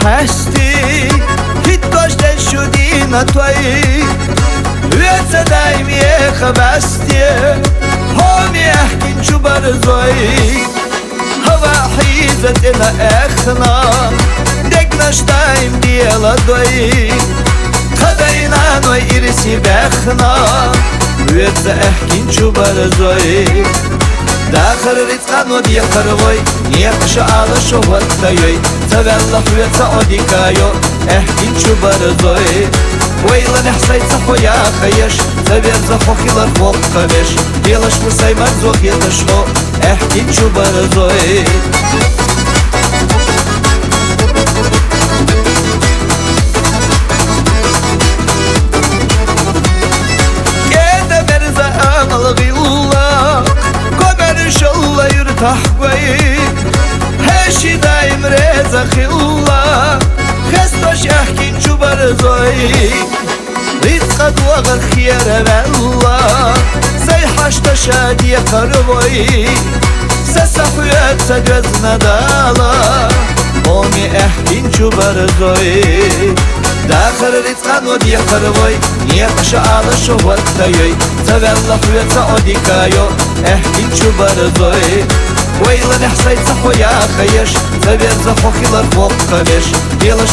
هستی هیت داشته شدی نتوی ویت دایمی خبستی همی احکین چو برزوی هوا حیزت الى اخنا دقنش دایم دیلا دوی خداینا نوی ایرسی بخنا ویت احکین چو برزوی داخل رزقان ودي خروي نيقش على شوات تايوي تبلح ويتا اوديكايو احكين شو برزوي ويلا نحسي صحو يا خيش تبير زخو خيلر فوق قبش يلاش مساي مرزوخ يتشخو احكين شو برزوي كده مرزا امل غيولا شالله يرتاح قوي هشي دايم رزا خيولا خستاش احكين شو برزوي رزقت وغر خير بالله سيحشت شادي قربوي سسحويت سجزنا دالا قومي احكين شو برزوي داخل رزقان ودي قربوي نيقش على شوات تايوي تبلح ويتا اوديكايو احكين شو برزوي ويلا نحسي صحو يا خيش تبير زخو خيلر فوق قبش يلا